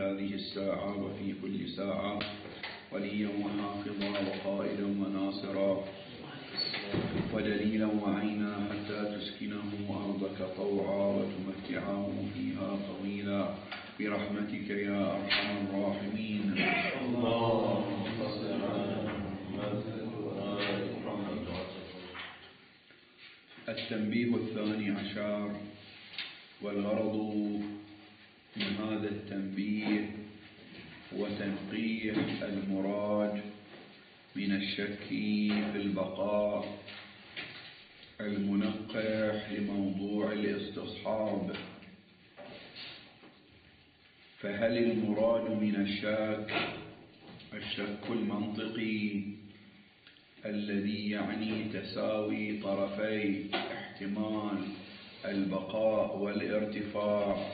هذه الساعة وفي كل ساعة وليا وحافظا وقائدا وناصرا ودليلا وعينا حتى تسكنه أرضك طوعا وتمتعه فيها طويلا برحمتك يا أرحم الراحمين. اللهم صل على محمد وآل محمد. التنبيه 12 والغرض من هذا التنبيه هو تنقيح المراد من الشك في البقاء المنقح لموضوع الاستصحاب. فهل المراد من الشك المنطقي الذي يعني تساوي طرفي احتمال البقاء والارتفاع،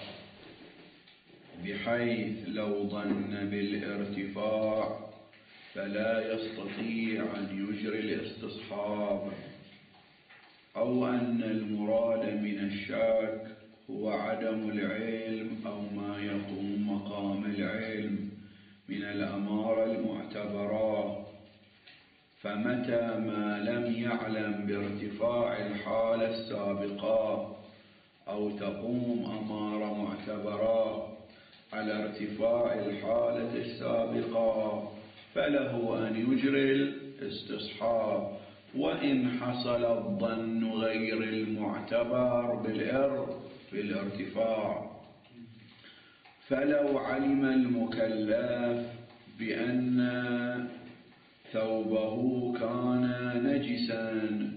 بحيث لو ظن بالارتفاع فلا يستطيع أن يجري الاستصحاب، أو أن المراد من الشك هو عدم العلم أو ما يقوم مقام العلم من الأمارة المعتبرة، فمتى ما لم يعلم بارتفاع الحالة السابقة أو تقوم أمارة معتبرة على ارتفاع الحالة السابقة فله أن يجري الاستصحاب، وإن حصل الظن غير المعتبر بالارتفاع. فلو علم المكلف بأن ثوبه كان نجسا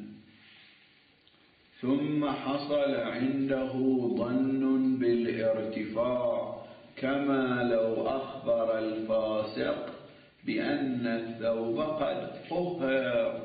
ثم حصل عنده ظن بالارتفاع، كما لو أخبر الفاسق بأن الثوب قد طهر،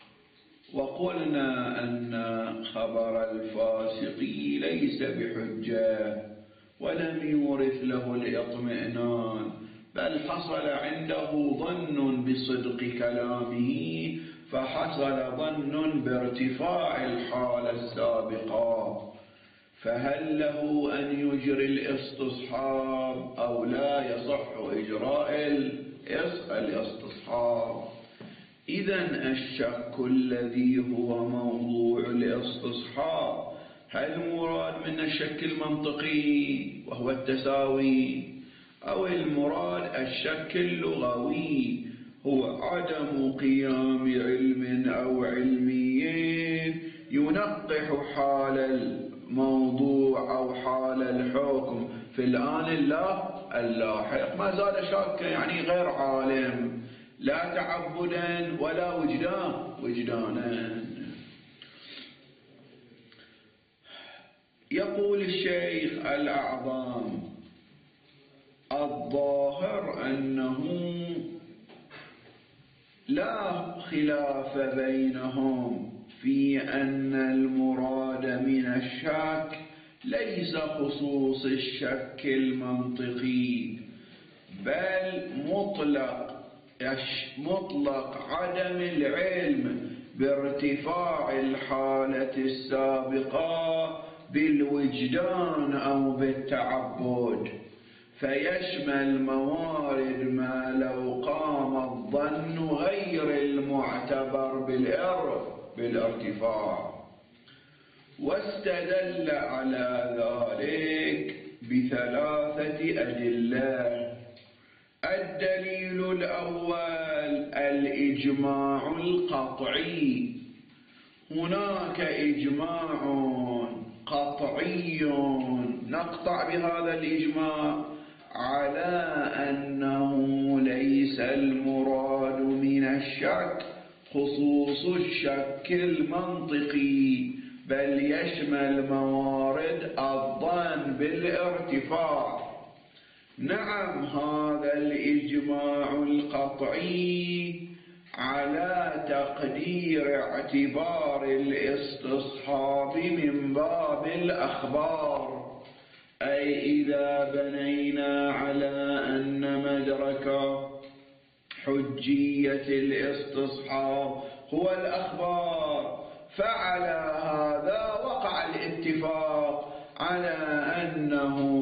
وقلنا أن خبر الفاسق ليس بحجة ولم يورث له الاطمئنان، بل حصل عنده ظن بصدق كلامه، فحصل ظن بارتفاع الحالة السابقة، فهل له أن يجري الاستصحاب أو لا يصح إجراء الاستصحاب؟ إذن الشك الذي هو موضوع الاستصحاب هل مراد من الشك المنطقي وهو التساوي، أو المراد الشك اللغوي هو عدم قيام علم أو علميين ينقح حال الموضوع أو حال الحكم في الآن اللاحق؟ ما زال شاكا، يعني غير عالم، لا تعبدا ولا وجدانا. يقول الشيخ الأعظم: الظاهر أنه لا خلاف بينهم في أن المراد من الشك ليس خصوص الشك المنطقي، بل مطلق عدم العلم بارتفاع الحالة السابقة بالوجدان أو بالتعبد، فيشمل موارد ما لو قام الظن غير المعتبر بالارتفاع. واستدل على ذلك بثلاثة أدلة. الدليل الأول الإجماع القطعي. هناك إجماع قطعي نقطع بهذا الإجماع على أنه ليس المراد من الشك خصوص الشك المنطقي، بل يشمل موارد الظن بالارتفاع. نعم، هذا الإجماع القطعي على تقدير اعتبار الاستصحاب من باب الأخبار، أي إذا بنينا على أن مدرك حجية الاستصحاب هو الأخبار، فعلى هذا وقع الاتفاق على أنه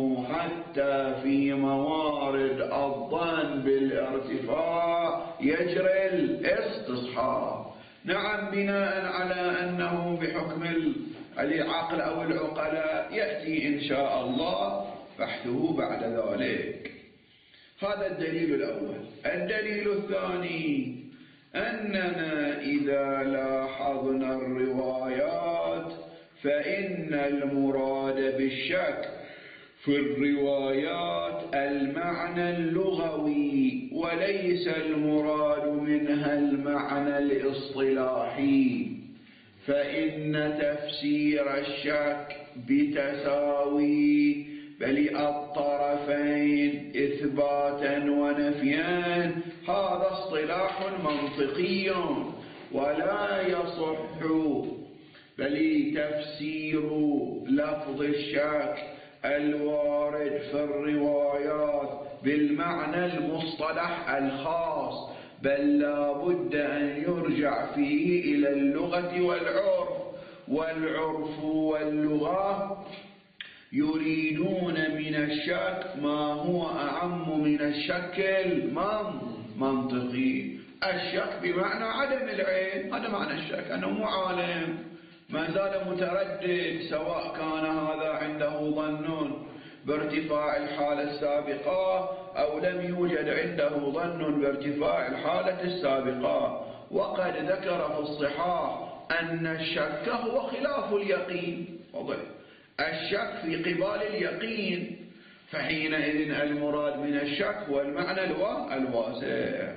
حتى في موارد الظن بالارتفاع يجري الاستصحاب. نعم، بناء على أنه بحكم العقل أو العقلاء يأتي إن شاء الله بحثه بعد ذلك. هذا الدليل الأول. الدليل الثاني أننا إذا لاحظنا الروايات فإن المراد بالشك في الروايات المعنى اللغوي وليس المراد منها المعنى الاصطلاحي، فإن تفسير الشك بتساوي بل الطرفين إثباتا ونفيا هذا اصطلاح منطقي ولا يصح، بل تفسير لفظ الشك الوارد في الروايات بالمعنى المصطلح الخاص، بل لا بد أن يرجع فيه إلى اللغة والعرف واللغة يريدون من الشك ما هو أعم من الشك المنطقي. الشك بمعنى عدم العلم، هذا معنى الشك، أنه مو عالم، ما زال متردد، سواء كان هذا عنده ظن بارتفاع الحالة السابقة أو لم يوجد عنده ظن بارتفاع الحالة السابقة. وقد ذكر في الصحاح أن الشك هو خلاف اليقين، الشك في قبال اليقين، فحينئذ المراد من الشك هو المعنى الواسع.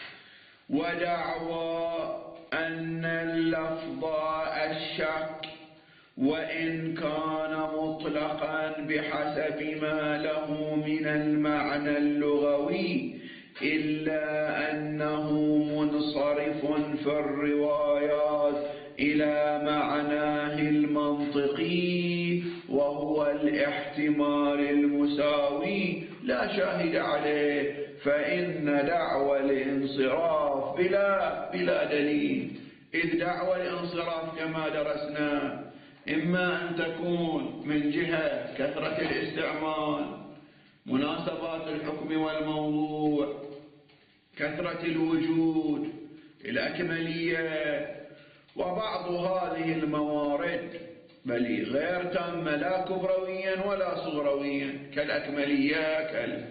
ودعوى أن اللفظ الشك وإن كان مطلقا بحسب ما له من المعنى اللغوي إلا أنه منصرف في الروايات إلى معناه المنطقي وهو الاحتمال المساوي لا شاهد عليه، فإن دعوى الانصراف بلا دليل. إذ دعوى الانصراف كما درسنا إما أن تكون من جهة كثرة الاستعمال، مناسبات الحكم والموضوع، كثرة الوجود، الأكملية، وبعض هذه الموارد بل غير تامة لا كبرويا ولا صغرويا كالأكملية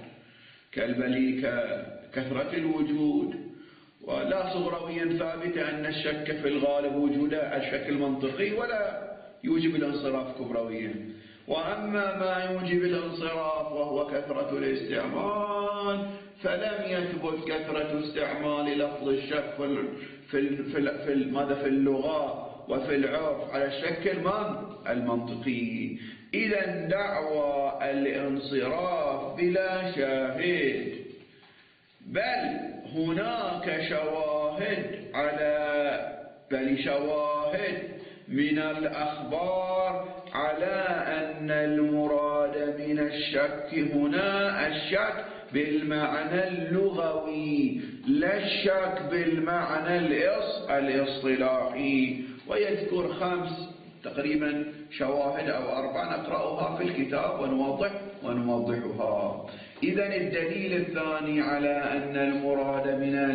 كثرة الوجود، ولا صغرويا ثابتة أن الشك في الغالب وجود الشك المنطقي ولا يوجب الانصراف كبرويا. وأما ما يوجب الانصراف وهو كثرة الاستعمال فلم يثبت كثرة استعمال لفظ الشك في اللغة وفي العرف على الشك المنطقي. إذا دعوى الانصراف بلا شاهد، بل هناك شواهد من الأخبار على أن المراد من الشك هنا الشك بالمعنى اللغوي لا الشك بالمعنى الاصطلاحي. ويذكر 5 تقريبا شواهد أو 4 نقرأها في الكتاب ونوضحها. إذن الدليل الثاني على أن المراد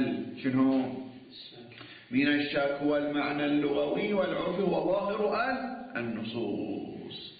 من الشك هو المعنى اللغوي والعرفي هو ظاهر النصوص.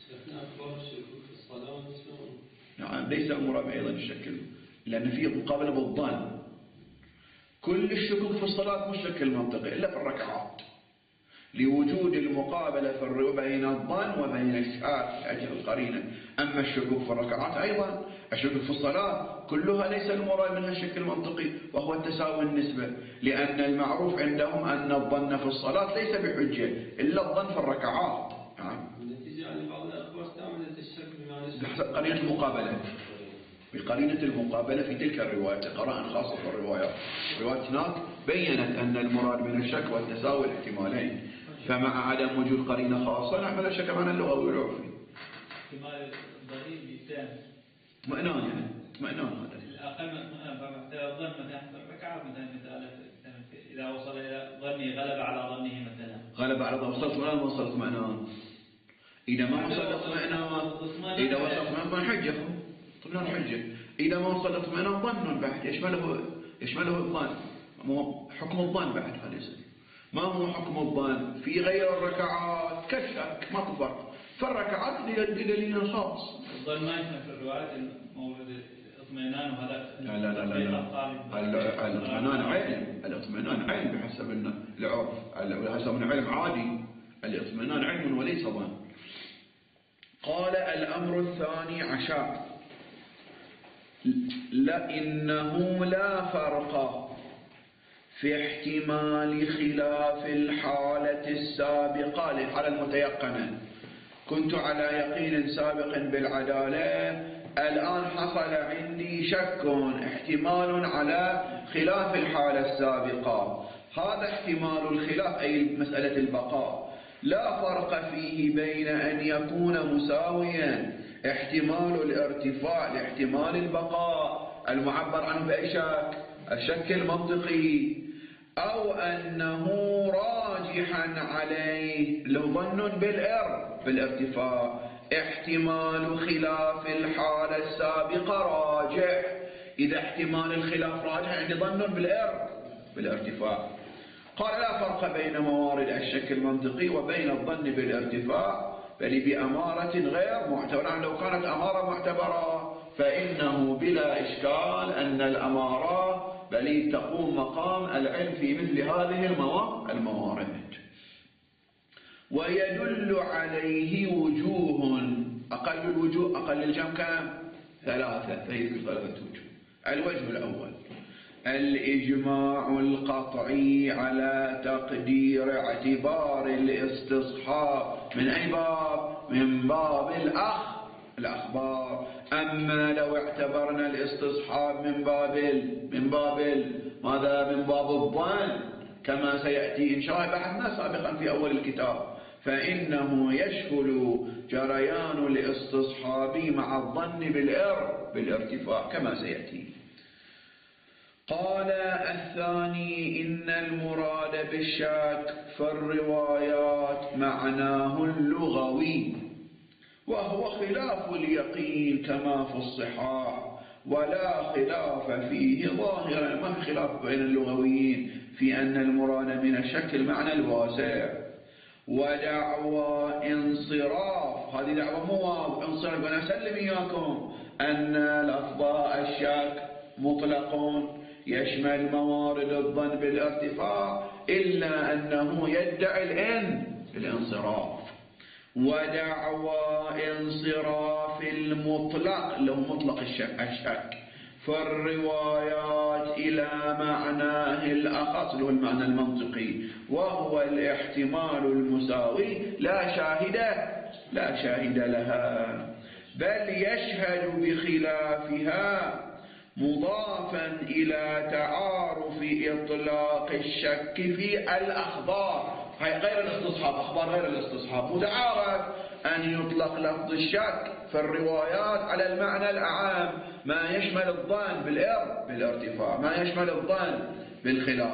نعم، ليس المراد أيضا الشك، لأن فيه مقابلة بالظن. كل الشكوك في الصلاة مش شك المنطقي إلا في الركعات، لوجود المقابلة بين الظن وبين الشك أجل القرينة. أما الشكوك في الركعات أيضا، الشكوك في الصلاة كلها ليس المراد منها الشك المنطقي وهو التساوي النسبة، لأن المعروف عندهم أن الظن في الصلاة ليس بحجة إلا الظن في الركعات. النتيجة عن بعض الأخبار استعملت الشك بحسب قرينة المقابلة، بقرينة المقابلة في تلك الروايات، قراءة خاصة في الروايات هناك بيّنت أن المراد من الشك والتساوي الاحتمالين، فمع عدم وجود قرينة خاصة نعمل الشك معنى اللغوي والعرفي. احتمال ضريب بالتام اطمئنان، يعني اطمئنان هذا الأقل الظن مثلا ركعات مثلا إذا وصل إلى ظنه غلب على ظنه مثلا وصلت ولا ما وصلت اطمئنان. إذا ما وصلت اطمئنان، إذا وصلت اطمئنان حجة اطمئنان حجة. إذا ما وصل اطمئنان ظن بعد يشمله الظن، حكم الظن بعد هذا يصير. ما هو حكم الظن؟ في غير الركعات كالشك مطبق، فالركعات دليل خاص. الظن ما يشمل في الروايات مورد اطمئنان وهذا. لا الاطمئنان علم بحسب العرف، بحسب العلم عادي. الاطمئنان علم وليس ظن. قال الأمر الثاني عشر لأنه لا فرق في احتمال خلاف الحالة السابقة للحالة المتيقنة. كنت على يقين سابق بالعدالة، الآن حصل عندي شك احتمال على خلاف الحالة السابقة. هذا احتمال الخلاف أي مسألة البقاء لا فرق فيه بين أن يكون مساويا احتمال الارتفاع لاحتمال البقاء المعبر عنه بأي شك، الشك المنطقي، أو أنه راجحا عليه لو ظن بالارتفاع. احتمال خلاف الحالة السابقة راجح. إذا احتمال الخلاف راجح عندي ظن بالارتفاع. قال لا فرق بين موارد الشك المنطقي وبين الظن بالارتفاع، بل بأمارة غير معتبرة. لو كانت أمارة معتبرة فإنه بلا إشكال أن الأمارة بل تقوم مقام العلم في مثل هذه الموارد. ويدل عليه وجوه، أقل الجمع كم؟ 3، فيذكر 3 وجوه. الوجه الأول الإجماع القطعي على تقدير اعتبار الاستصحاب من أي باب؟ من باب الأخبار. أما لو اعتبرنا الاستصحاب من باب ماذا؟ من باب الظن كما سيأتي إن شاء الله بحثنا سابقا في أول الكتاب، فإنه يشمل جريان الاستصحاب مع الظن بالارتفاع كما سيأتي. قال الثاني إن المراد بالشك في الروايات معناه اللغوي، وهو خلاف اليقين كما في الصحاح، ولا خلاف فيه ظاهرا. ما في خلاف بين اللغويين في أن المراد من الشك المعنى الواسع. ودعوى انصراف، هذه دعوة مو انصراف، أنا أسلم إياكم أن لفظ الشك مطلق يشمل موارد الظن بالارتفاع إلا أنه يدعي الانصراف. ودعوى انصراف المطلق له مطلق الشك في الروايات إلى معناه الأخص له المعنى المنطقي، وهو الاحتمال المساوي لا شاهد لها، بل يشهد بخلافها مضافا إلى تعارف إطلاق الشك في الأخبار. هي غير الاستصحاب، أخبار غير الاستصحاب، متعارف أن يطلق لفظ الشك في الروايات على المعنى الأعام، ما يشمل الظن بالارتفاع، ما يشمل الظن بالخلاف،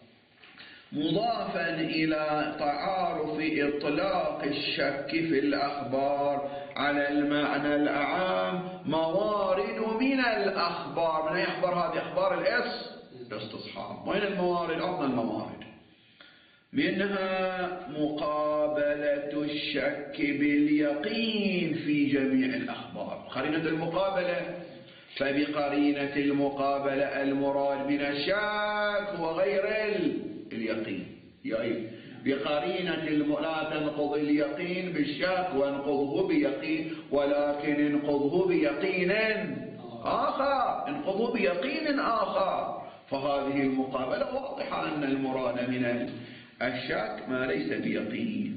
مضافا إلى تعارف إطلاق الشك في الأخبار على المعنى الأعام موارد من الأخبار. من أي أخبار هذه؟ أخبار الاستصحاب. وين الموارد؟ عطنا الموارد. منها مقابلة الشك باليقين في جميع الأخبار، قرينة المقابلة. فبقرينة المقابلة المراد من الشك وغير اليقين، يعني بقرينة لا تنقض اليقين بالشك وانقضه بيقين، ولكن انقضه بيقين آخر. فهذه المقابلة واضحة أن المراد من الشك ما ليس بيقين.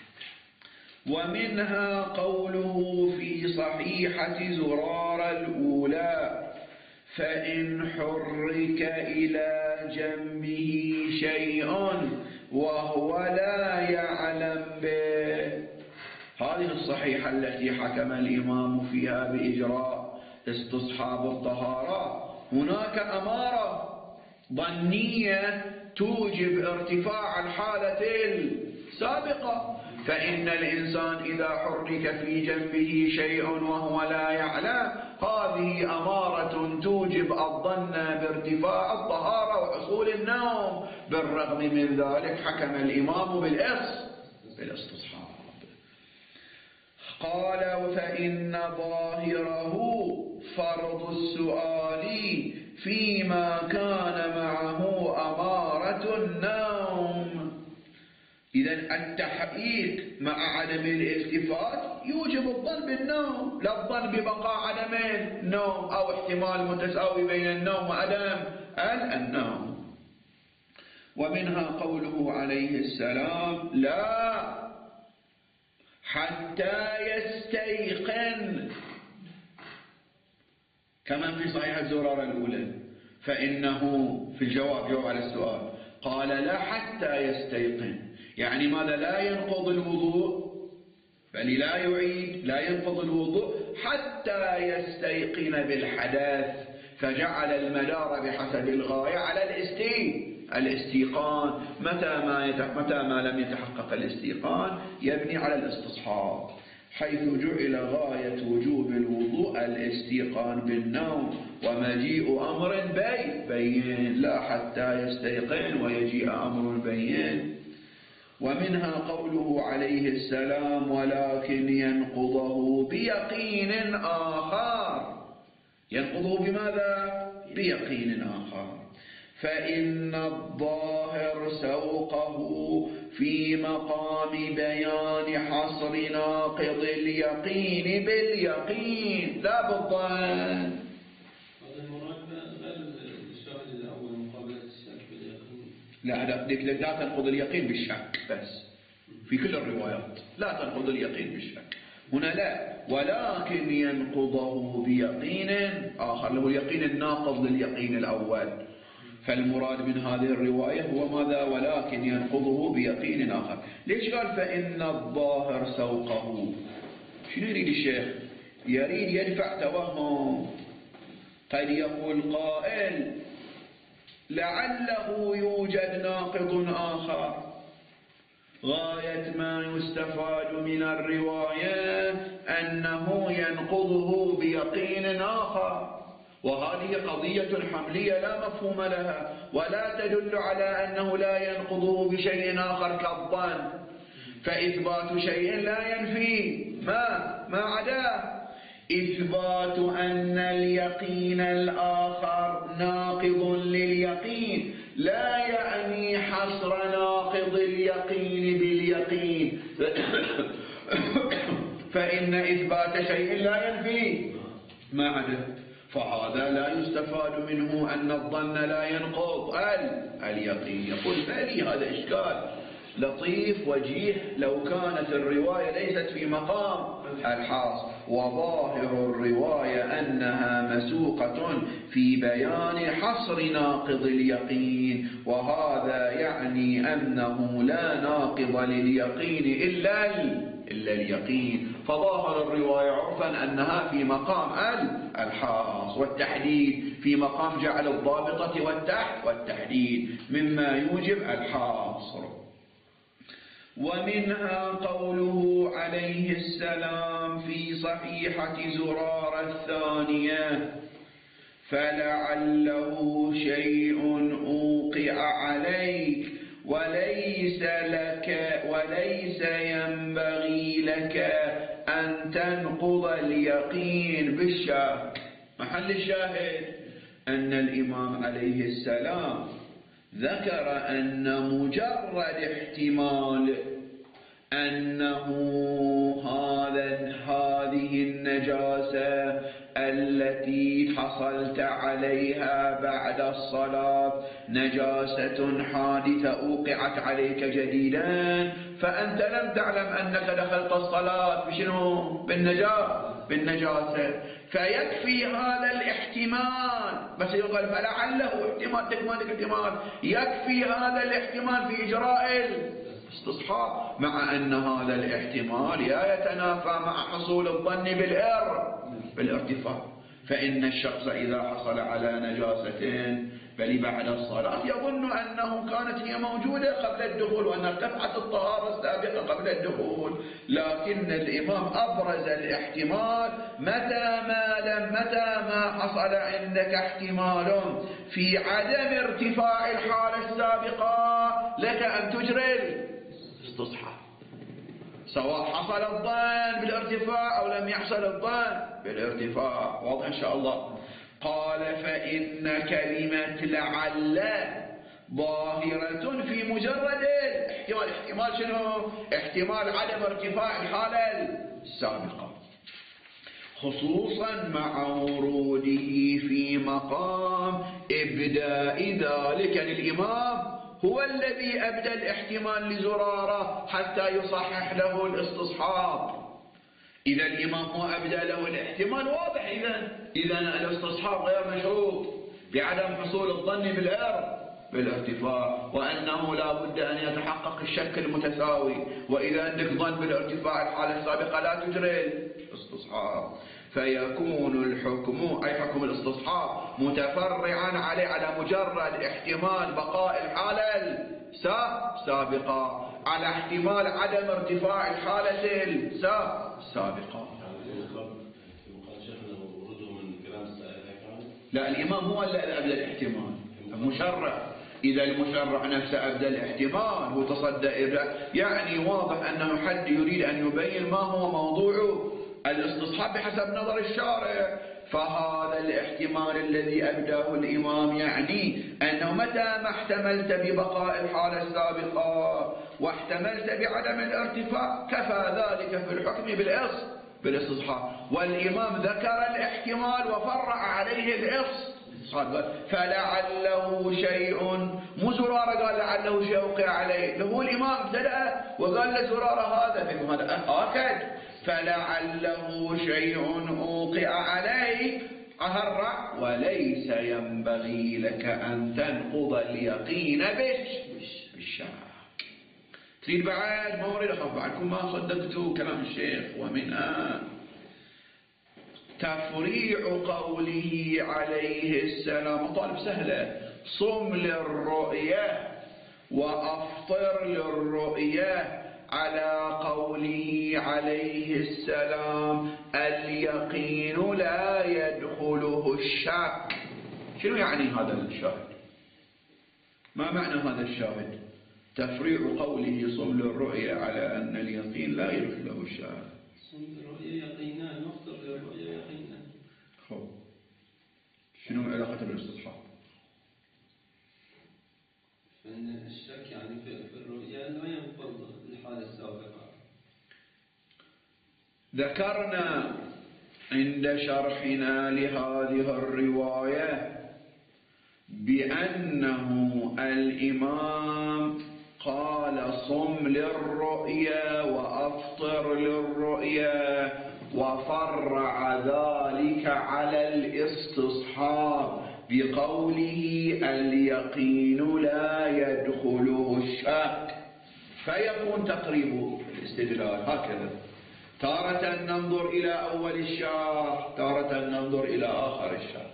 ومنها قوله في صحيحة زرار الأولى فإن حرك إلى جنبه شيء وهو لا يعلم به. هذه الصحيحة التي حكم الإمام فيها بإجراء استصحاب الطهارة. هناك أمارة ظنية توجب ارتفاع الحالة السابقة، فإن الإنسان إذا حرك في جنبه شيء وهو لا يعلم هذه أمارة توجب الظن بارتفاع الطهارة وحصول النوم. بالرغم من ذلك حكم الإمام بالاستصحاب. قال فإن ظاهره فرض السؤال فيما كان معه أمارة النوم. إذن التحقيق مع عدم الالتفات يوجب الظن بالنوم، لا الظن ببقاء عدم النوم أو احتمال متساوي بين النوم وعدم النوم. ومنها قوله عليه السلام لا حتى يستيقن، كما في صحيح الزرارة الأولى، فإنه في الجواب على السؤال قال لا حتى يستيقن، يعني ماذا؟ لا ينقض الوضوء، بل لا يعيد، لا ينقض الوضوء حتى يستيقن بالحدث، فجعل المدار بحسب الغاية على الاستيقان. متى ما لم يتحقق الاستيقان يبني على الاستصحاب، حيث جعل غاية وجوب الوضوء الاستيقان بالنوم ومجيء أمر بين، لا حتى يستيقن ويجيء أمر بين. ومنها قوله عليه السلام ولكن ينقضه بيقين آخر. ينقضه بماذا؟ بيقين آخر. فإن الظاهر سوقه في مقام بيان حصر ناقض اليقين باليقين لا بالظن. هذا المراد غير الشاهد الأول مقابلة الشك باليقين. لا تنقض اليقين بالشك بس في كل الروايات، لا تنقض اليقين بالشك. هنا لا، ولكن ينقضه بيقين آخر، له اليقين الناقض لليقين الأول. فالمراد من هذه الرواية هو ماذا؟ ولكن ينقضه بيقين آخر. ليش قال فإن الظاهر سوقه؟ شنو يريد الشيخ؟ يريد يدفع توهم. قد يقول قائل لعله يوجد ناقض آخر. غاية ما يستفاد من الرواية أنه ينقضه بيقين آخر، وهذه قضية حملية لا مفهوم لها، ولا تدل على أنه لا ينقضه بشيء آخر كالظن. فإثبات شيء لا ينفي ما عداه. إثبات أن اليقين الآخر ناقض لليقين لا يعني حصر ناقض اليقين باليقين. فإن إثبات شيء لا ينفي ما عداه، فهذا لا يستفاد منه أن الظن لا ينقض اليقين. يقول بالي هذا إشكال لطيف وجيه لو كانت الرواية ليست في مقام الحاص، وظاهر الرواية أنها مسوقة في بيان حصر ناقض اليقين، وهذا يعني أنه لا ناقض لليقين إلا اليقين. فظاهر الرواية عرفا أنها في مقام الحاص، والتحديد في مقام جعل الضابطة والتحديد مما يوجب الحاصر. ومنها قوله عليه السلام في صحيحة زرارة الثانية فلعله شيء أوقع عليك وليس ينبغي لك أن تنقض اليقين بالشك. محل الشاهد أن الإمام عليه السلام ذكر أن مجرد احتمال أنه هذه النجاسة التي حصلت عليها بعد الصلاة نجاسة حادثة أوقعت عليك جديدا، فأنت لم تعلم أنك دخلت الصلاة بشنو؟ بالنجاسة، فيكفي هذا الاحتمال. بس يقول فلعله احتمال تكمل احتمال، يكفي هذا الاحتمال في إجراء الاستصحاب، مع أن هذا الاحتمال يتنافى مع حصول الظن بالارتفاع. فإن الشخص إذا حصل على نجاسة بل بعد الصلاة يظن أنه كانت هي موجودة قبل الدخول وأن ارتفعت الطهارة السابقة قبل الدخول، لكن الإمام أبرز الاحتمال متى ما حصل عندك احتمال في عدم ارتفاع الحالة السابقة لك أن تجري الاستصحاب، سواء حصل الظن بالارتفاع أو لم يحصل الظن بالارتفاع. واضح إن شاء الله. قال فإن كلمة لعل ظاهرة في مجرد الاحتمال. احتمال شنو؟ احتمال عدم ارتفاع الحالة السابقة، خصوصا مع وروده في مقام إبداء ذلك. يعني الإمام هو الذي أبدى الاحتمال لزرارة حتى يصحح له الاستصحاب. إذا الإمام هو أبدى له الاحتمال واضح، إذا الاستصحاب غير مشروط بعدم حصول الظن بالارتفاع، وأنه لا بد أن يتحقق الشك المتساوي، وإذا عندك ظن بالارتفاع الحالة السابقة لا تجري الاستصحاب، فيكون الحكم أي حكم الاستصحاب متفرعا عليه على مجرد احتمال بقاء الحالة السابقة على احتمال عدم ارتفاع الحالة السابقة. لا، الإمام هو اللي أبدأ الاحتمال، المشرع. إذا المشرع نفسه أبدأ الاحتمال هو تصدى يعني واضح أنه حد يريد أن يبين ما هو موضوع الاستصحاب بحسب نظر الشارع. فهذا الاحتمال الذي أبداه الإمام يعني أنه متى ما احتملت ببقاء الحالة السابقة واحتملت بعدم الارتفاع كفى ذلك في الحكم بالاستصحاب. والإمام ذكر الاحتمال وفرع عليه الاستصحاب. فلعله شيء، مو زرارة قال لعله شيء وقع عليه، هو الإمام ابتدأ وقال لزرارة هذا فيكم هذا أكد. فلعله شيء أوقع عليك أهرع، وليس ينبغي لك أن تنقض اليقين بالشك. تريد بعد؟ ما أريد أخاف بعدكم ما صدقتوا كلام الشيخ. ومنها تفريع قوله عليه السلام، طالب سهلة، صم للرؤية وأفطر للرؤية، على قوله عليه السلام اليقين لا يدخله الشك. شنو يعني هذا الشاهد؟ ما معنى هذا الشاهد؟ تفريع قوله صم للرؤية على أن اليقين لا يدخله الشك. صم للرؤية يقينا، نفطر للرؤية يقينا. خب شنو علاقة بالاستصحاب؟ فإن الشك يعني في الرؤية لا ينقض الحالة السابقة. ذكرنا عند شرحنا لهذه الرواية بأنه الإمام قال صم للرؤيا وأفطر للرؤيا، وفرع ذلك على الاستصحاب بقوله اليقين لا يدخله الشك. فيكون تقريب الاستدلال هكذا، تارة ننظر إلى أول الشرح، تارة ننظر إلى آخر الشرح.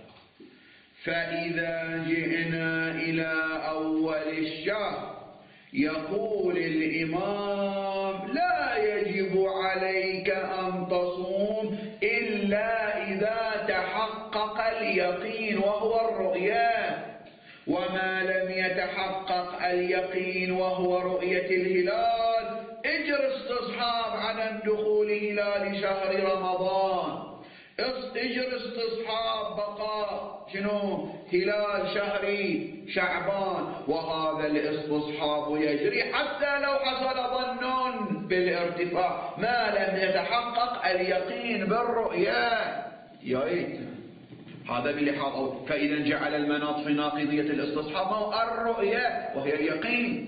فإذا جئنا إلى أول الشرح يقول الإمام لا يجب عليك أن تصوم إلا إذا تحقق اليقين وهو الرؤيا، وما لم يتحقق اليقين وهو رؤية الهلال اجر استصحاب عدم دخول هلال شهر رمضان، اجر استصحاب بقاء شنو هلال شهر شعبان، وهذا الاستصحاب يجري حتى لو حصل ظن بالارتفاع ما لم يتحقق اليقين بالرؤيا. هذا بلحاظ. فإذا جعل المناط في ناقضية الاستصحاب الرؤيا وهي اليقين.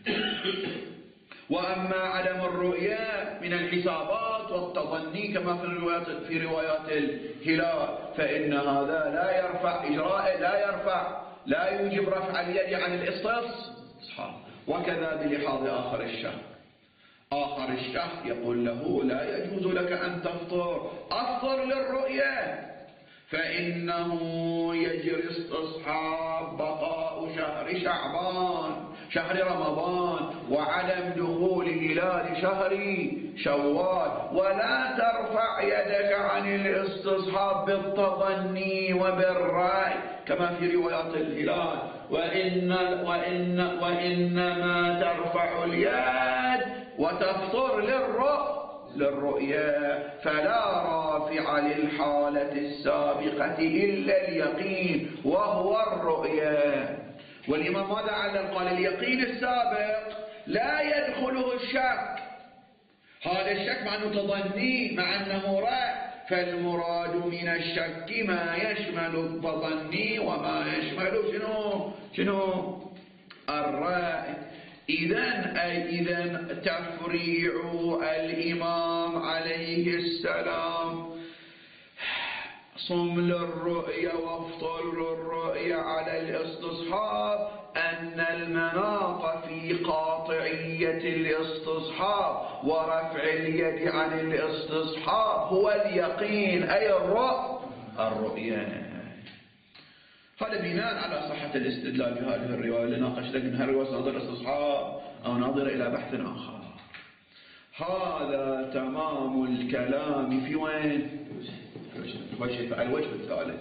وأما عدم الرؤيا من الحسابات والتظني كما في روايات الهلال فإن هذا لا يرفع إجراء، لا يوجب رفع اليد عن الاستصحاب. وكذا بلحاظ آخر الشهر. آخر الشهر يقول له لا يجوز لك أن تفطر، أفطر للرؤيا، فإنه يجري استصحاب بقاء شهر شعبان شهر رمضان وعدم دخول هلال شهر شوال، ولا ترفع يدك عن الاستصحاب بالتظني وبالرأي كما في روايات الهلال، وإنما ترفع اليد وتفطر للرؤيا، فلا رافع للحالة السابقة إلا اليقين وهو الرؤيا. والإمام ماذا علم؟ قال اليقين السابق لا يدخله الشك، هذا الشك مع أنه تظني مع أنه رأي، فالمراد من الشك ما يشمل التظني وما يشمل شنو الرأي. إذن تفريع الإمام عليه السلام صم للرؤية وافطر للرؤية على الاستصحاب أن المناط في قاطعية الاستصحاب ورفع اليد عن الاستصحاب هو اليقين أي الرؤية. هذا بناء على صحة الاستدلال بهذه الرواية اللي ناقش لك منها الرواية ناظر الاستصحاب أو ناظر إلى بحث آخر. هذا تمام الكلام في وين؟ الوجه الثالث.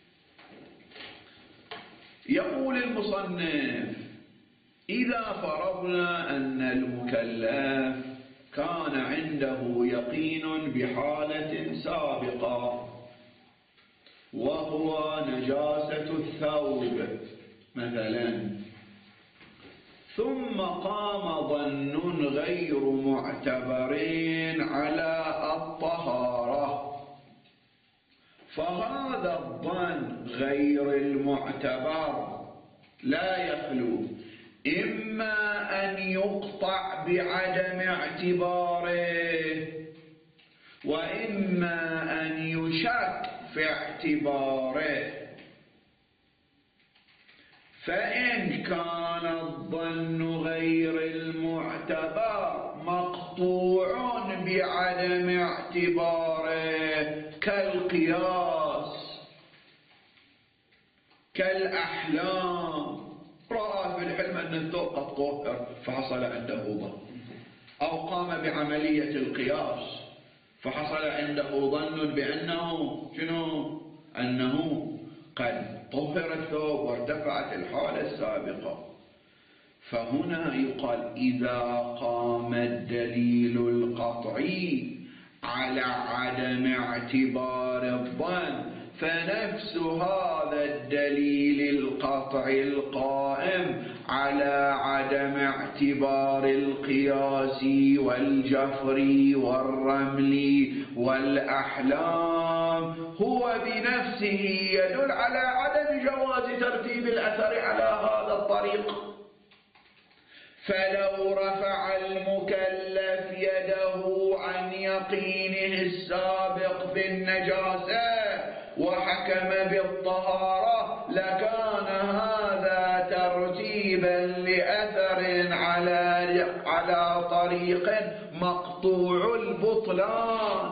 يقول المصنف: إذا فرضنا أن المكلف كان عنده يقين بحالة سابقة وهو نجاسة الثوب مثلا، ثم قام ظن غير معتبر على الطهارة، فهذا الظن غير المعتبر لا يخلو إما أن يقطع بعدم اعتباره وإما أن يشك في اعتباره. فإن كان الظن غير المعتبر مقطوع بعدم اعتباره كالقياس كالأحلام، رأى في الحلم أن الثوب قد طهر فحصل عنده ظن، أو قام بعملية القياس فحصل عنده ظن بأنه أنه قد طهر الثوب وارتفعت الحالة السابقة. فهنا يقال: إذا قام الدليل القطعي على عدم اعتبار الظن فنفس هذا الدليل القطعي القائم على عدم اعتبار القياس والجفر والرمل والأحلام هو بنفسه يدل على عدم جواز ترتيب الأثر على هذا الطريق. فلو رفع المكلف يده عن يقينه السابق في النجاسة وحكم بالطهارة لكان هذا ترتيبا لأثر على طريق مقطوع البطلان.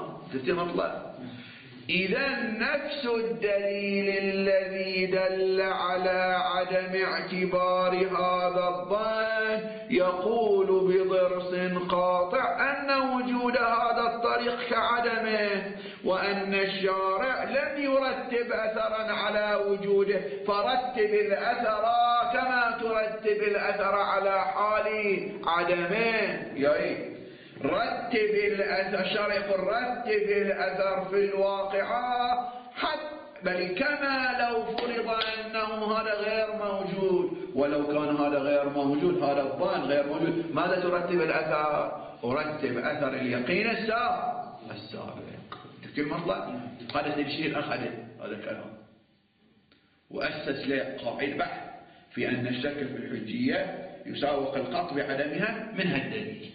إذا نفس الدليل الذي دل على عدم اعتبار هذا الظن يقول بضرس قاطع أن وجود هذا الطريق كعدمه، وأن الشارع لم يرتب أثرا على وجوده، فرتب الأثر كما ترتب الأثر على حال عدمه. رتب الأثر، شرع رتب الأثر في الواقعة بل كما لو فرض أنه هذا غير موجود، ولو كان هذا غير موجود هذا الظن غير موجود، ماذا ترتب الأثر؟ أرتب أثر اليقين السابق. تكتب المطلع هذا تفسير أخذ هذا الكلام وأسس له قاعدة بحث في أن الشك في الحجية يساوق القطع بعدمها من هالدليل.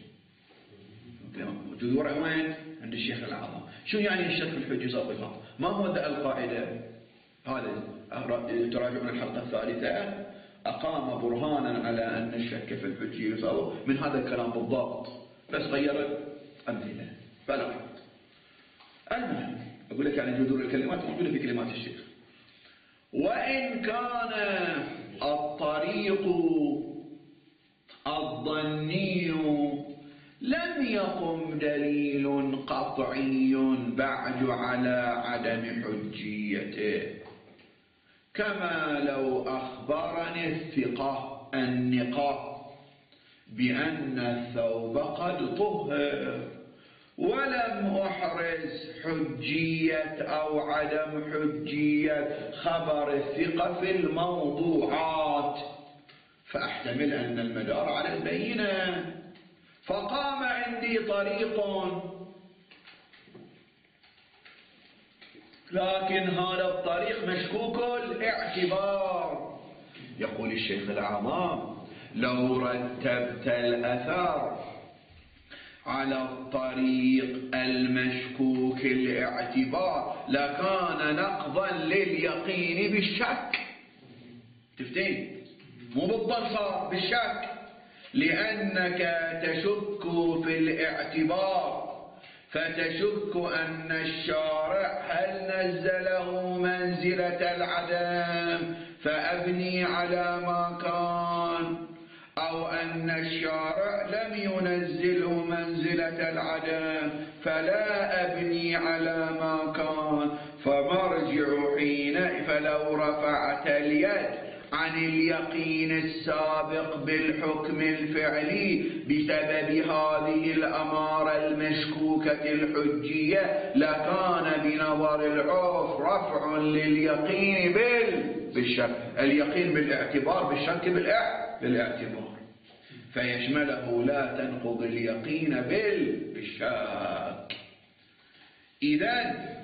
تدور وين؟ عند الشيخ الأعظم. شو يعني الشك في الحجة سابقا؟ ما هو ذا القاعدة؟ هذا تراجعون الحلقة الثالثة. أقام برهانا على أن الشك في الحجة يساوق من هذا الكلام بالضبط، بس غير أمثلة فلا. المهم أقول لك يعني جذور الكلمات موجودة في كلمات الشيخ. وإن كان الطريق الظني لم يقم دليل قطعي بعد على عدم حجيته، كما لو أخبرني الثقة النقاء بأن الثوب قد طهر ولم أحرز حجية أو عدم حجية خبر الثقة في الموضوعات، فأحتمل أن المدار على البينة. فقام عندي طريق لكن هذا الطريق مشكوك الاعتبار. يقول الشيخ الأعظم: لو رتبت الأثر على الطريق المشكوك الاعتبار لكان نقضا لليقين بالشك. تفتين؟ مو بالظن، صار بالشك، لأنك تشك في الاعتبار، فتشك أن الشارع هل نزله منزلة العدم فأبني على ما كان، أو أن الشارع لم ينزله منزلة العدم فلا أبني على ما كان. فمرجع حين فلو رفعت اليد عن اليقين السابق بالحكم الفعلي بسبب هذه الأمارة المشكوكة الحجية لكان بنظر العرف رفع لليقين بالشك، اليقين بالاعتبار بالشك بالاعتبار، فيشمله لا تنقض اليقين بالشك. إذن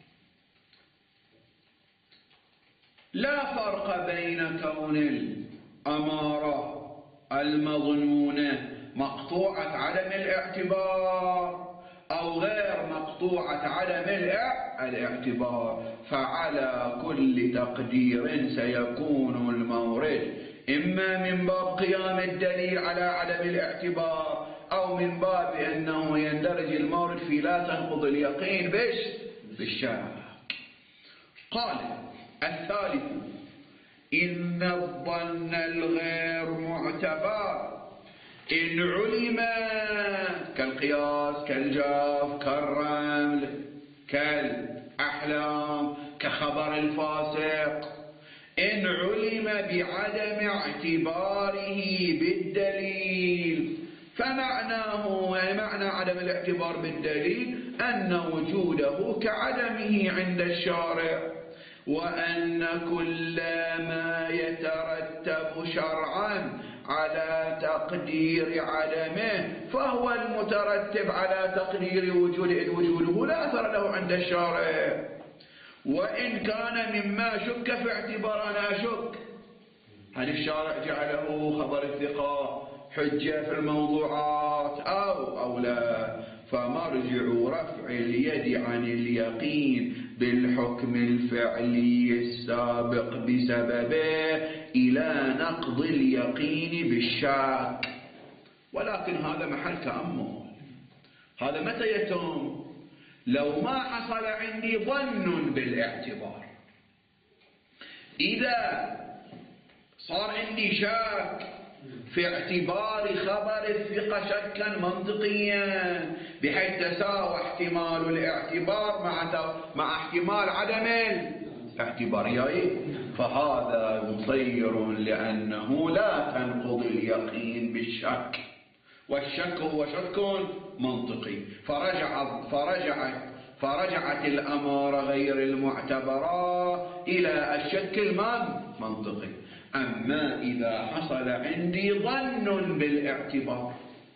لا فرق بين كون الأمارة المظنونة مقطوعة عدم الاعتبار أو غير مقطوعة عدم الاعتبار، فعلى كل تقدير سيكون المورد إما من باب قيام الدليل على عدم الاعتبار أو من باب أنه يندرج المورد في لا تنقض اليقين بالشك. قال الثالث: إن الظن الغير معتبر إن علم كالقياس كالجاف كالرمل كالأحلام كخبر الفاسق، إن علم بعدم اعتباره بالدليل فمعناه معنى عدم الاعتبار بالدليل أن وجوده كعدمه عند الشارع، وأن كل ما يترتب شرعا على تقدير عدمه فهو المترتب على تقدير وجوده لا أثر له عند الشارع. وإن كان مما شك في اعتبار، أنا أشك هل الشارع جعله خبر الثقة حجة في الموضوعات أو لا، فمرجع رفع اليد عن اليقين بالحكم الفعلي السابق بسببه إلى نقض اليقين بالشك. ولكن هذا محل تأمل. هذا متى يتم؟ لو ما حصل عندي ظن بالاعتبار. إذا صار عندي شك في اعتبار خبر الثقة شكا منطقيا بحيث تساوى احتمال الاعتبار مع احتمال عدم الاعتبار، فهذا مصير لأنه لا تنقض اليقين بالشك، والشك هو شك منطقي. فرجعت الأمارة غير المعتبرة إلى الشك المنطقي. أما إذا حصل عندي ظن بالاعتبار،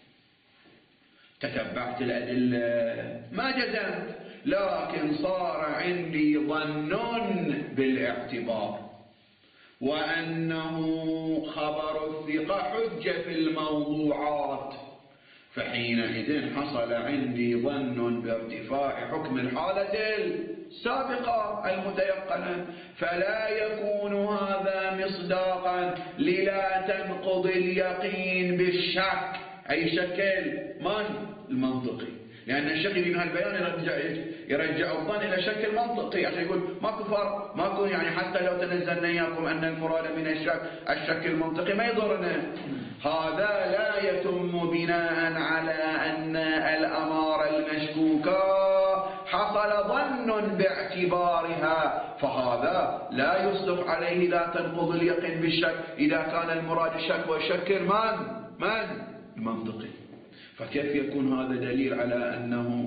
تتبعت الأدلة ما جزمت، لكن صار عندي ظن بالاعتبار وأنه خبر الثقة حجة في الموضوعات، فحينئذ حصل عندي ظن بارتفاع حكم الحالة السابقة المتيقنة، فلا يكون هذا مصداقا للا تنقض اليقين بالشك، أي شك المنطقي، لأن الشك من هالبيان يرجع الظن إلى شكل منطقي، عشان يقول ماكو فرق، ماكو يعني حتى لو تنزلنا إياكم أن المراد من الشك المنطقي ما يضرنا. هذا لا يتم بناء على أن الأمارة المشكوكة حصل ظن باعتبارها، فهذا لا يصدق عليه، لا تنقض اليقين بالشك إذا كان المراد الشك والشك من المنطقي. فكيف يكون هذا دليل على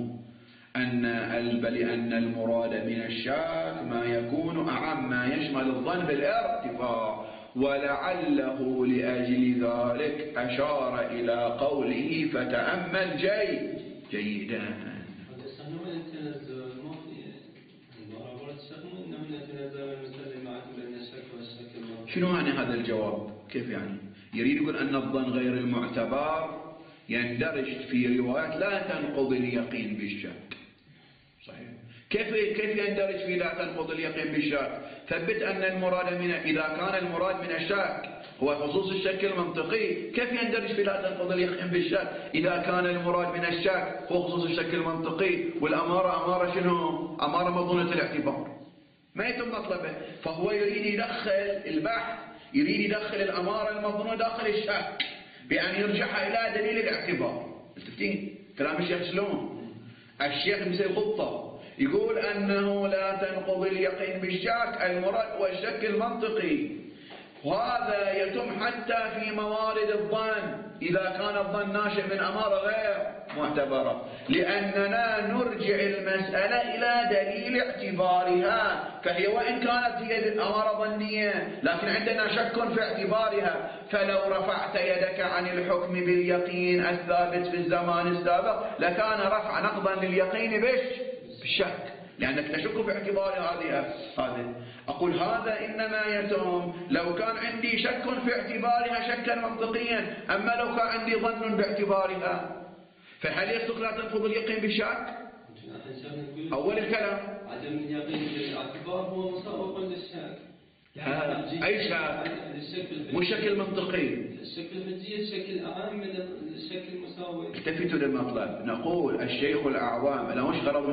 أن المراد من الشك ما يكون أعم، ما يشمل الظن بالارتفاع، ولعله لأجل ذلك أشار إلى قوله فتأمل جيدا. شنو يعني هذا الجواب؟ كيف يعني؟ يريد يقول أن الظن غير المعتبر يندرج في روايات لا تنقض اليقين بالشك. صحيح. كيف يندرج في لا تنقض اليقين بالشك؟ ثبت أن المراد إذا كان المراد من الشك هو خصوص الشك المنطقي، كيف يندرج في لا تنقض اليقين بالشك إذا كان المراد من الشك هو خصوص الشك المنطقي، والأمارة أمارة شنو؟ أمارة مظنة الاعتبار، ما يتم مطلبه. فهو يريد يدخل البحث، يريد يدخل الأمارة المظنونة داخل الشك بأن يرجعها إلى دليل الاعتبار. تفتين كلام الشيخ شلون؟ الشيخ مثل خطة يقول أنه لا تنقض اليقين بالشك، المراد والشك المنطقي، وهذا يتم حتى في موارد الظن إذا كان الظن ناشئ من أمارة غير معتبرة، لأننا نرجع المسألة إلى دليل اعتبارها، فهي وإن كانت هي أمارة ظنية لكن عندنا شك في اعتبارها. فلو رفعت يدك عن الحكم باليقين الثابت في الزمان السابق لكان رفع نقضا لليقين بالشك، لأنك تشك في اعتبار هذه. أقول هذا إنما يتم لو كان عندي شك في اعتبارها شكا منطقيا، أما لو كان عندي ظن باعتبارها فهل يصدق لا تنقض اليقين بالشك؟ أول الكلام عدم اليقين بالاعتبار هو مساوق للشك. أي شك؟ مو شكل منطقي، الشك الحجي الشكل أعم من الشك المساوي. التفتوا للمطلب. نقول الشيخ الأعوام لا مش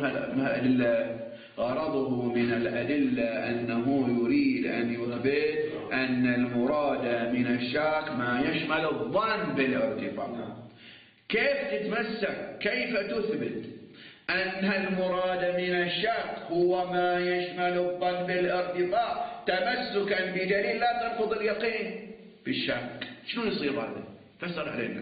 غرضه من الأدلة أنه يريد أن يثبت أن المراد من الشك ما يشمل الظن بالارتفاع. كيف تتمسك، كيف تثبت أن المراد من الشك هو ما يشمل الظن بالارتفاع تمسكا بدليل لا تنقض اليقين بالشك؟ شنو يصير هذا؟ فسر علينا.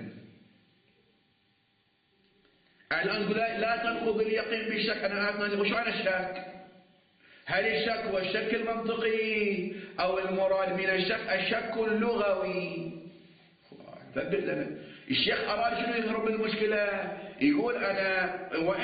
الآن نقول لا تنقض اليقين بالشك، أنا وش معنى الشك؟ هل الشك هو الشك المنطقي أو المراد من الشك اللغوي؟ ثبت لنا. الشيخ أراد شنو يهرب من المشكلة؟ يقول أنا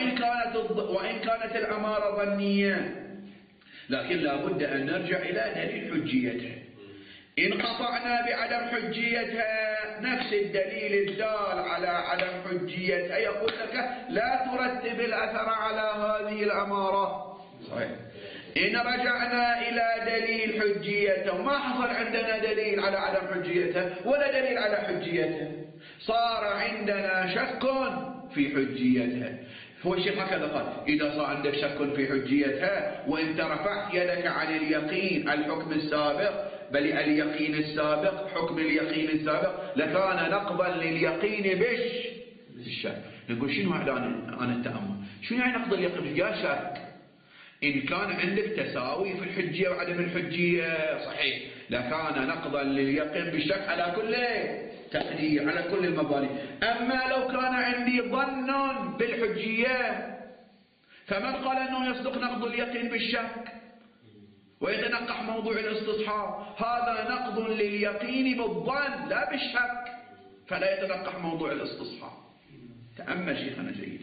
وإن كانت الأمارة ظنية لكن لابد أن نرجع إلى دليل حجيتها. إن قطعنا بعدم حجيتها نفس الدليل الدال على عدم حجيتها يقول لك لا ترتب الأثر على هذه الأمارة. صحيح. إن رجعنا إلى دليل حجيته ما حصل عندنا دليل على عدم حجيته ولا دليل على حجيته، صار عندنا شك في حجيتها. هو الشيخ هكذا قال إذا صار عندك شك في حجيتها وإنت رفعت يدك عن اليقين الحكم السابق، بل اليقين السابق حكم اليقين السابق لكان نقضا لليقين بالشك. نقول شنو عن التأمل؟ شنو يعني نقض اليقين؟ يا شك إن كان عندك تساوي في الحجية وعدم الحجية صحيح لكان نقضا لليقين بالشك على كل تقدير، على كل المباني. أما لو كان عندي ظن بالحجية فمن قال أنه يصدق نقض اليقين بالشك ويتنقح موضوع الاستصحاب؟ هذا نقض لليقين بالظن لا بالشك، فلا يتنقح موضوع الاستصحاب. تأمل شيخنا جيدا،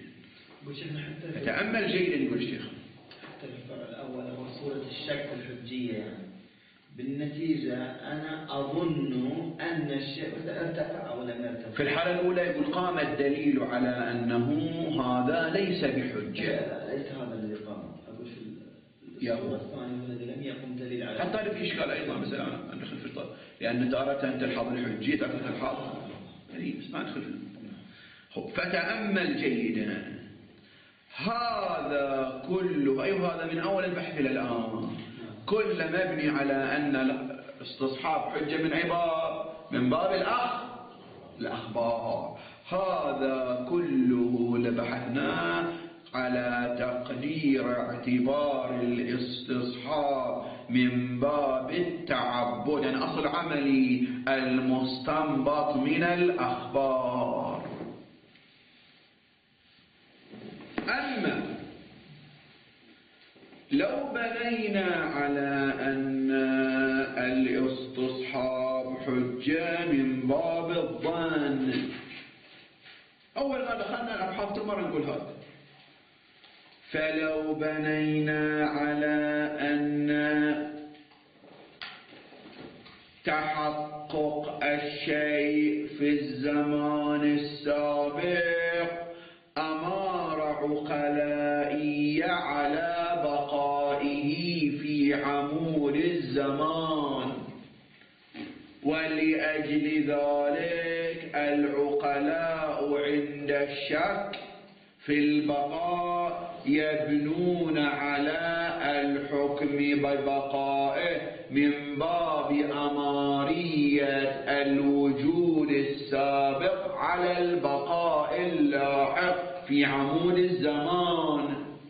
تأمل جيدا يقول الشيخ. حتى الفرع الأول هو صورة الشك الحجية، يعني بالنتيجة أنا أظن أن الشيء ارتفع أو لم يرتفع. في الحالة الأولى يقول قام الدليل على أنه هذا ليس بحجة. لا ليس هذا الذي قام. أقول في الصورة الثانية الذي لم يقم دليل على. حتى في إشكال أيضا مثلا ندخل في الطرق، لأن تارة أنت تلحظ الحجية تارة تلحظ بس ما ندخل. فتأمل جيدا هذا كله، أيوه هذا من أول البحث إلى الآن، كل مبني على أن الاستصحاب حجة من باب الأخبار. هذا كله لبحثناه على تقدير اعتبار الاستصحاب من باب التعبد، يعني أصل عملي المستنبط من الأخبار. أما لو بنينا على أن الاستصحاب حجة من باب الظن، أول ما دخلنا الأبحاث مرة نقول هذا، فلو بنينا على أن تحقق الشيء في الزمان السابق أمار عقلائية على بقائه في عمود الزمان، ولأجل ذلك العقلاء عند الشك في البقاء يبنون على الحكم ببقائه من باب أمارية الوجود السابق على البقاء اللاحق في عمود الزمان.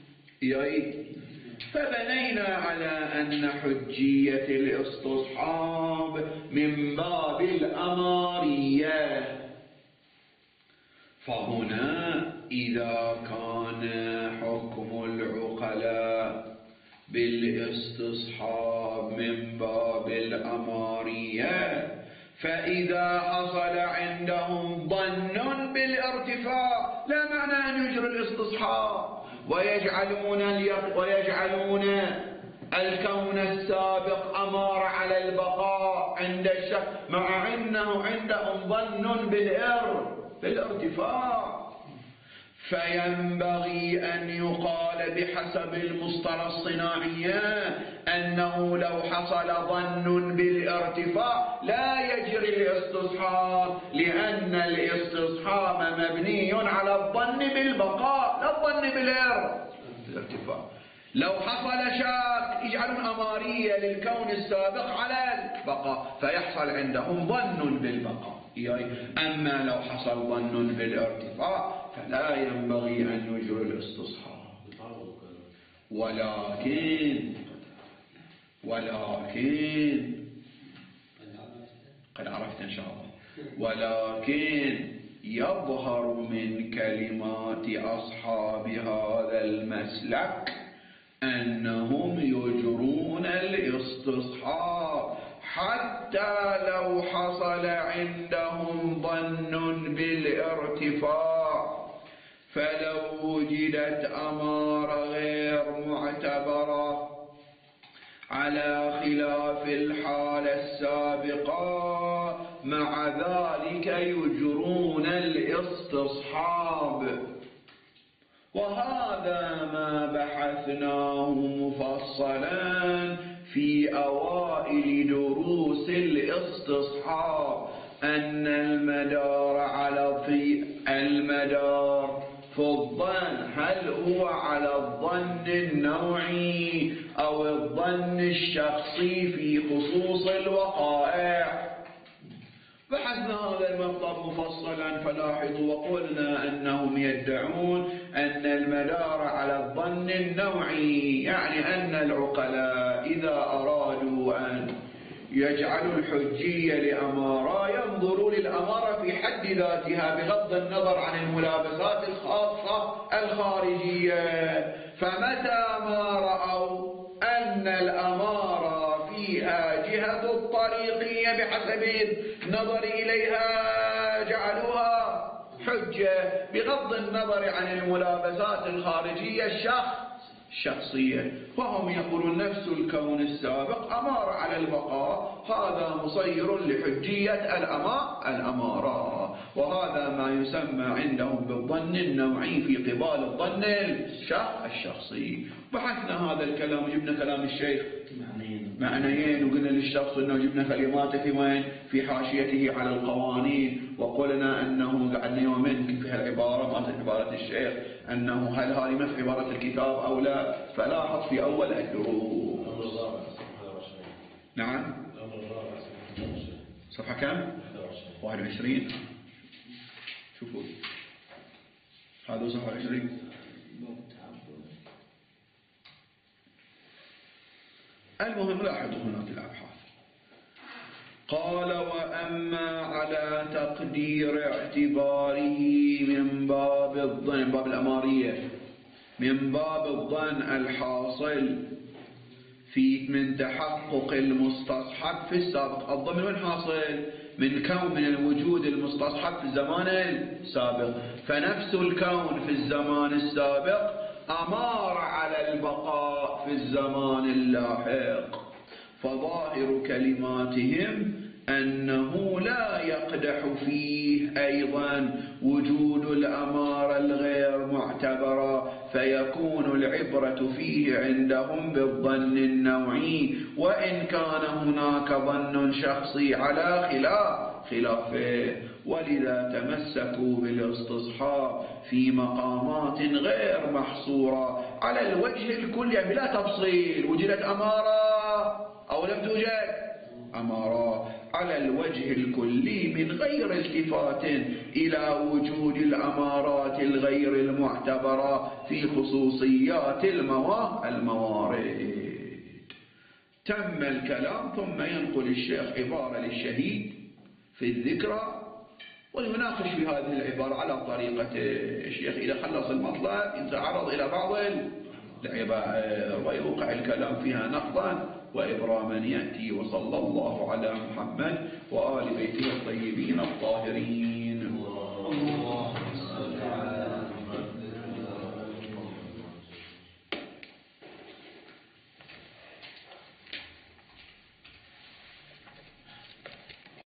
فبنينا على أن حجية الاستصحاب من باب الأمارية، فهنا إذا كان حكم العقلاء بالاستصحاب من باب الأمارية، فإذا حصل عندهم ظن بالارتفاع لا معنى أن يجروا الاستصحاب ويجعلون الكون السابق أمار على البقاء عند الشك، مع أنه عندهم ظن بالارتفاع. فينبغي أن يقال بحسب المصطلح الصناعية أنه لو حصل ظن بالارتفاع لا يجري الاستصحاب، لأن الاستصحاب مبني على الظن بالبقاء لا الظن بالارتفاع. لو حصل شك يجعلون أمارية للكون السابق على البقاء فيحصل عندهم ظن بالبقاء. أما لو حصل ظن بالارتفاع فلا ينبغي أن يجري الاستصحاب. ولكن قد عرفت إن شاء الله. ولكن يظهر من كلمات أصحاب هذا المسلك أنهم يجرون الاستصحاب حتى لو حصل عندهم ظن بالارتفاع، فلو وجدت أمارة غير معتبرة على خلاف الحالة السابقة مع ذلك يجرون الاستصحاب. وهذا ما بحثناه مفصلا في أوائل دروس الاستصحاب، أن المدار في الظن هل هو على الظن النوعي أو الظن الشخصي في خصوص الوقائع. بحثنا هذا المطلب مفصلا فلاحظوا، وقلنا أنهم يدعون أن المدار على الظن النوعي، يعني أن العقلاء إذا أرادوا أن يجعلوا الحجية لأمارة ينظروا للأمارة في حد ذاتها بغض النظر عن الملابسات الخاصة الخارجية. فمتى ما رأوا أن الأمارة فيها جهة الطريقية بحسب النظر إليها جعلوها حجة بغض النظر عن الملابسات الخارجية الشخصية. وهم يقولون نفس الكون السابق أمار على البقاء، هذا مصير لحجية الأمارة، وهذا ما يسمى عندهم بالظن النوعي في قبال الظن الشخصي. بحثنا هذا الكلام، جبنا كلام الشيخ معنيين، وقلنا للشخص أنه جبنا كلماته في وين؟ في حاشيته على القوانين، وقلنا أنه قعدنا يومين في هالعبارة، ما عبارة الشيخ، أنه هل هذه ما في عبارة الكتاب أو لا، فلاحظ في أول الدروس. نعم. صفحة كم؟ 21. شوفوا هذا صفحة 20. المهم لاحظوا هنا في الأبحاث. قال وأما على تقدير اعتباره من باب الظن، باب الأمارية، من باب الظن الحاصل من تحقق المستصحب في السابق. الظن من وين حاصل؟ من كون من الوجود المستصحب في الزمان السابق، فنفس الكون في الزمان السابق أمار على البقاء في الزمان اللاحق. فظاهر كلماتهم أنه لا يقدح فيه أيضا وجود الأمارة الغير معتبرة، فيكون العبرة فيه عندهم بالظن النوعي، وإن كان هناك ظن شخصي على خلافه. ولذا تمسكوا بالاستصحاب في مقامات غير محصورة على الوجه الكلي، يعني بلا تفصيل. وجدت أمارة أو لم توجد أمارة على الوجه الكلي من غير التفات إلى وجود الأمارات الغير المعتبرة في خصوصيات الموارد. تم الكلام، ثم ينقل الشيخ عبارة للشهيد في الذكرى ويناقش في هذه العبارة على طريقة الشيخ. إذا خلص المطلب يتعرض إلى بعض العبارة ويوقع الكلام فيها نقضا وإبراما يأتي. وصلى الله على محمد وآل بيته الطيبين الطاهرين.